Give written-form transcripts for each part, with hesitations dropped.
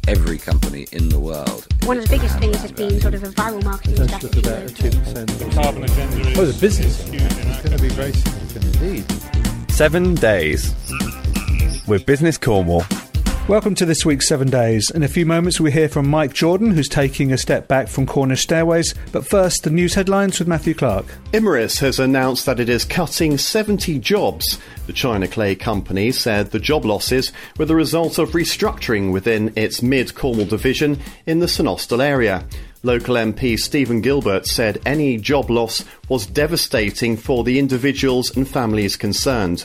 every company in the world. One of the biggest things has been sort of a viral marketing strategy. About a 2%. The carbon agenda is the business is going to be very significant indeed. 7 days with Business Cornwall. Welcome to this week's 7 Days. In a few moments we hear from Mike Jordan, who's taking a step back from Cornish Stairways. But first, the news headlines with Matthew Clark. Imerys has announced that it is cutting 70 jobs. The China Clay company said the job losses were the result of restructuring within its mid-Cornwall division in the St Austell area. Local MP Stephen Gilbert said any job loss was devastating for the individuals and families concerned.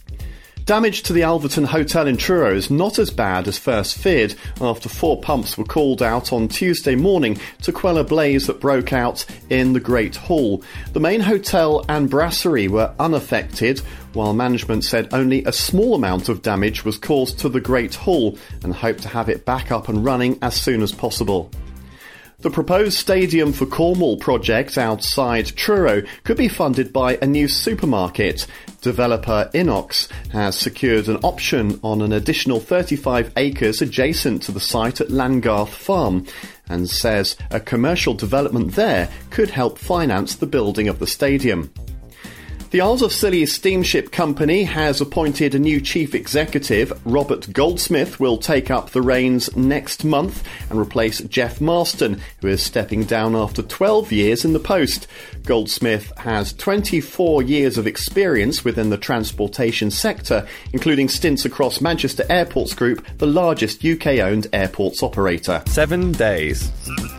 Damage to the Alverton Hotel in Truro is not as bad as first feared after 4 pumps were called out on Tuesday morning to quell a blaze that broke out in the Great Hall. The main hotel and brasserie were unaffected, while management said only a small amount of damage was caused to the Great Hall and hoped to have it back up and running as soon as possible. The proposed Stadium for Cornwall project outside Truro could be funded by a new supermarket. Developer Inox has secured an option on an additional 35 acres adjacent to the site at Langarth Farm and says a commercial development there could help finance the building of the stadium. The Isles of Scilly Steamship Company has appointed a new chief executive. Robert Goldsmith will take up the reins next month and replace Jeff Marston, who is stepping down after 12 years in the post. Goldsmith has 24 years of experience within the transportation sector, including stints across Manchester Airports Group, the largest UK-owned airports operator. 7 days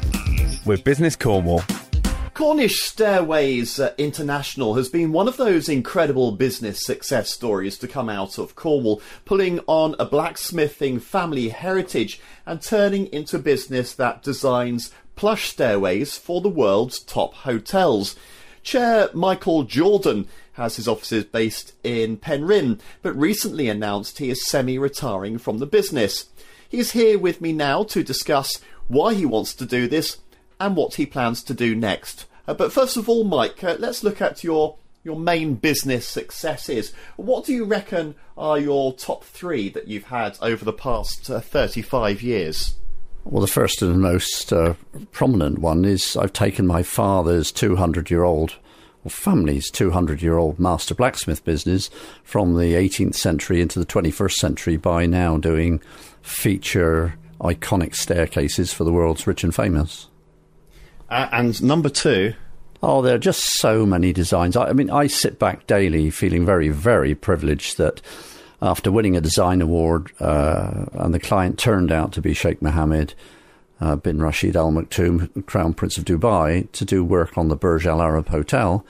with Business Cornwall. Cornish Stairways International has been one of those incredible business success stories to come out of Cornwall, pulling on a blacksmithing family heritage and turning into a business that designs plush stairways for the world's top hotels. Chair Michael Jordan has his offices based in Penryn, but recently announced he is semi-retiring from the business. He's here with me now to discuss why he wants to do this and what he plans to do next. But first of all, Mike, let's look at your main business successes. What do you reckon are your top 3 that you've had over the past 35 years? Well, the first and most prominent one is I've taken my father's 200-year-old, or family's 200-year-old master blacksmith business from the 18th century into the 21st century by now doing feature iconic staircases for the world's rich and famous. And number 2? Oh, there are just so many designs. I mean, I sit back daily feeling very, very privileged that after winning a design award, and the client turned out to be Sheikh Mohammed bin Rashid Al Maktoum, Crown Prince of Dubai, to do work on the Burj Al Arab Hotel.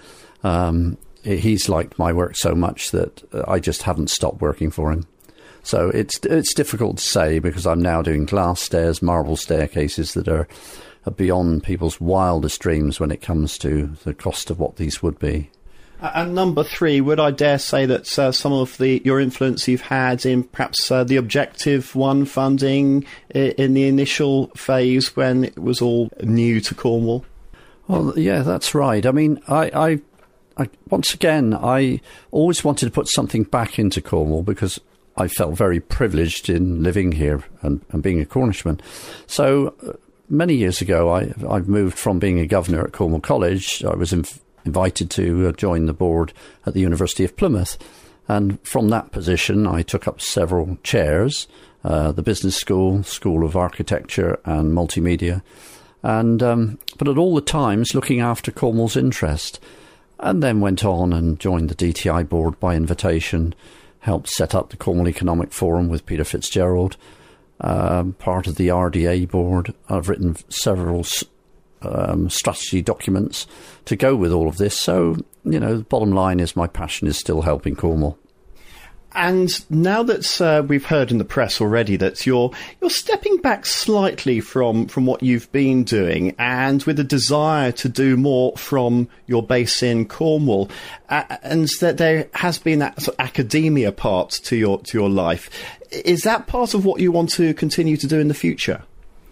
He's liked my work so much that I just haven't stopped working for him. So it's difficult to say because I'm now doing glass stairs, marble staircases that are beyond people's wildest dreams when it comes to the cost of what these would be. And number 3, would I dare say that some of your influence you've had in perhaps the Objective One funding in the initial phase when it was all new to Cornwall? Well, yeah, that's right. I mean, I once again, I always wanted to put something back into Cornwall because I felt very privileged in living here and being a Cornishman. So many years ago, I've moved from being a governor at Cornwall College. I was invited to join the board at the University of Plymouth. And from that position, I took up several chairs, the Business School, School of Architecture and Multimedia, and but at all the times looking after Cornwall's interest. And then went on and joined the DTI board by invitation, helped set up the Cornwall Economic Forum with Peter Fitzgerald, part of the RDA board. I've written several strategy documents to go with all of this. So, the bottom line is my passion is still helping Cornwall. And now that we've heard in the press already that you're stepping back slightly from what you've been doing, and with a desire to do more from your base in Cornwall, and that there has been that sort of academia part to your life, is that part of what you want to continue to do in the future?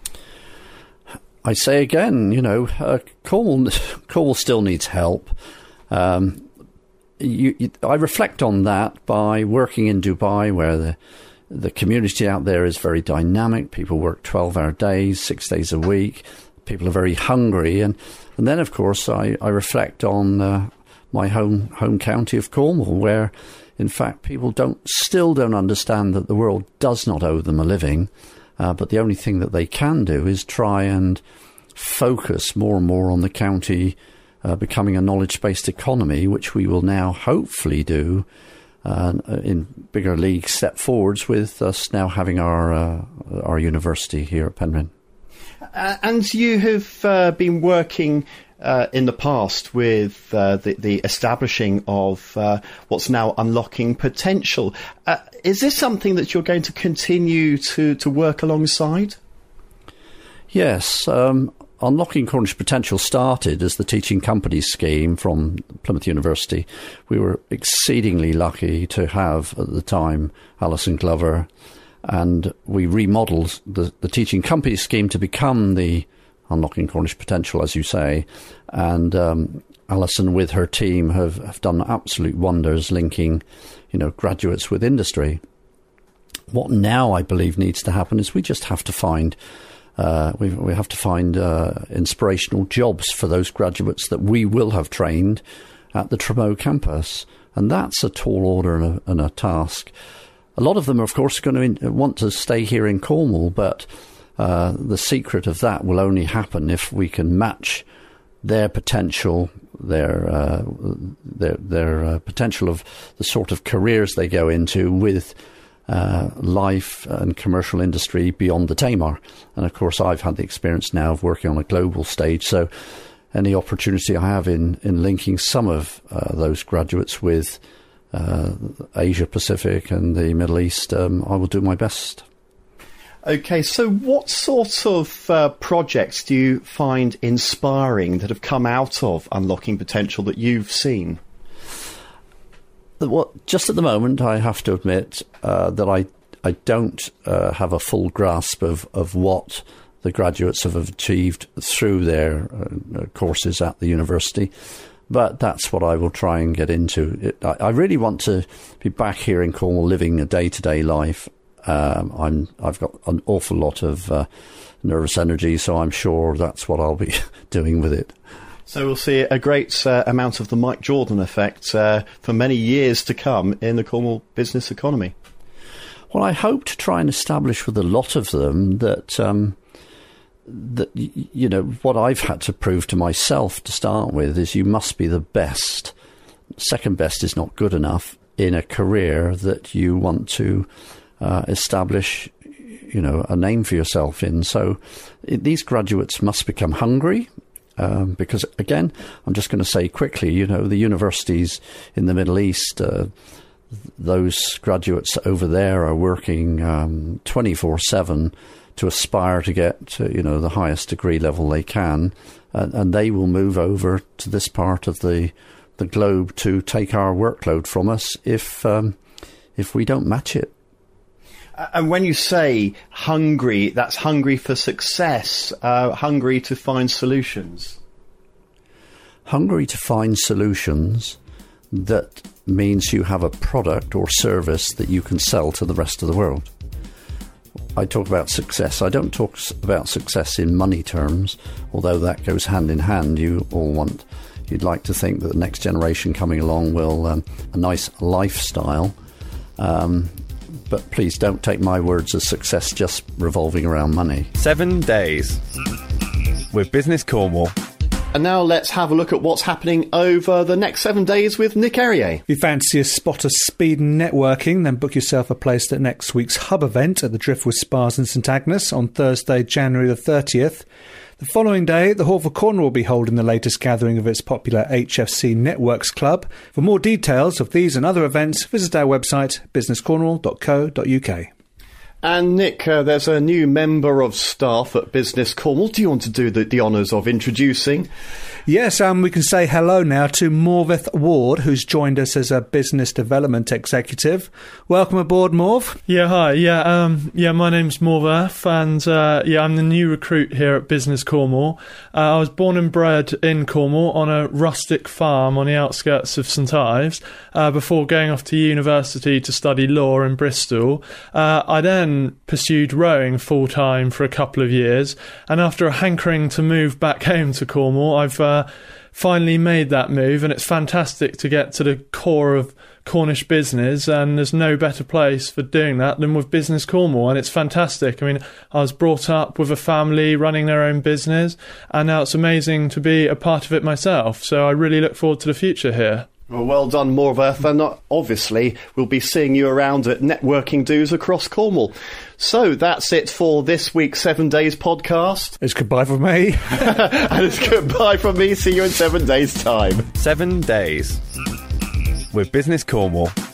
I say again, Cornwall still needs help. I reflect on that by working in Dubai, where The community out there is very dynamic. People work 12-hour days, 6 days a week. People are very hungry. And then, of course, I reflect on my home county of Cornwall, where, in fact, people still don't understand that the world does not owe them a living. But the only thing that they can do is try and focus more and more on the county becoming a knowledge-based economy, which we will now hopefully do in bigger league step forwards with us now having our university here at Penryn. And you have been working in the past with the establishing of what's now Unlocking Potential. Is this something that you're going to continue to work alongside? Yes. Unlocking Cornish Potential started as the Teaching Companies scheme from Plymouth University. We were exceedingly lucky to have, at the time, Alison Glover, and we remodelled the Teaching Companies scheme to become the Unlocking Cornish Potential, as you say. And Alison, with her team, have done absolute wonders linking, graduates with industry. What now I believe needs to happen is we just have to find we have to find inspirational jobs for those graduates that we will have trained at the Tremoe campus. And that's a tall order and a task. A lot of them, of course, are going to want to stay here in Cornwall, but the secret of that will only happen if we can match their potential, their potential of the sort of careers they go into with life and commercial industry beyond the Tamar. And of course, I've had the experience now of working on a global stage, so any opportunity I have in linking some of those graduates with Asia Pacific and the Middle East, I will do my best. OK, so what sort of projects do you find inspiring that have come out of Unlocking Potential that you've seen? Just at the moment, I have to admit that I don't have a full grasp of what the graduates have achieved through their courses at the university. But that's what I will try and get into. I really want to be back here in Cornwall living a day-to-day life. I've got an awful lot of nervous energy, so I'm sure that's what I'll be doing with it. So we'll see a great amount of the Mike Jordan effect for many years to come in the Cornwall business economy. Well, I hope to try and establish with a lot of them that what I've had to prove to myself to start with is you must be the best. Second best is not good enough in a career that you want to establish, a name for yourself in. So these graduates must become hungry. Because, again, I'm just going to say quickly, the universities in the Middle East, those graduates over there are working 24/7 to aspire to get to, the highest degree level they can, and they will move over to this part of the globe to take our workload from us if we don't match it. And when you say hungry, that's hungry for success, hungry to find solutions. Hungry to find solutions, that means you have a product or service that you can sell to the rest of the world. I talk about success. I don't talk about success in money terms, although that goes hand in hand. You'd like to think that the next generation coming along will a nice lifestyle. But please don't take my words as success just revolving around money. 7 days with Business Cornwall. And now let's have a look at what's happening over the next 7 days with Nick Errier. If you fancy a spot of speed and networking, then book yourself a place at next week's Hub event at the Driftwood Spas in St Agnes on Thursday, January the 30th. The following day, the Hall for Cornwall will be holding the latest gathering of its popular HFC Networks Club. For more details of these and other events, visit our website, businesscornwall.co.uk. And Nick, there's a new member of staff at Business Cornwall. Do you want to do the honours of introducing Yes, we can say hello now to Morveth Ward, who's joined us as a business development executive. Welcome aboard, Morv. Yeah, hi. Yeah, my name's Morveth, and I'm the new recruit here at Business Cornwall. I was born and bred in Cornwall on a rustic farm on the outskirts of St Ives before going off to university to study law in Bristol. I then pursued rowing full-time for a couple of years, and after a hankering to move back home to Cornwall, I've finally made that move, and it's fantastic to get to the core of Cornish business, and there's no better place for doing that than with Business Cornwall, and it's fantastic. I mean, I was brought up with a family running their own business, and now it's amazing to be a part of it myself, so I really look forward to the future here. Well done, Morveth, and obviously we'll be seeing you around at networking do's across Cornwall. So that's it for this week's 7 Days podcast. It's goodbye from me. And it's goodbye from me. See you in 7 days' time. 7 Days with Business Cornwall.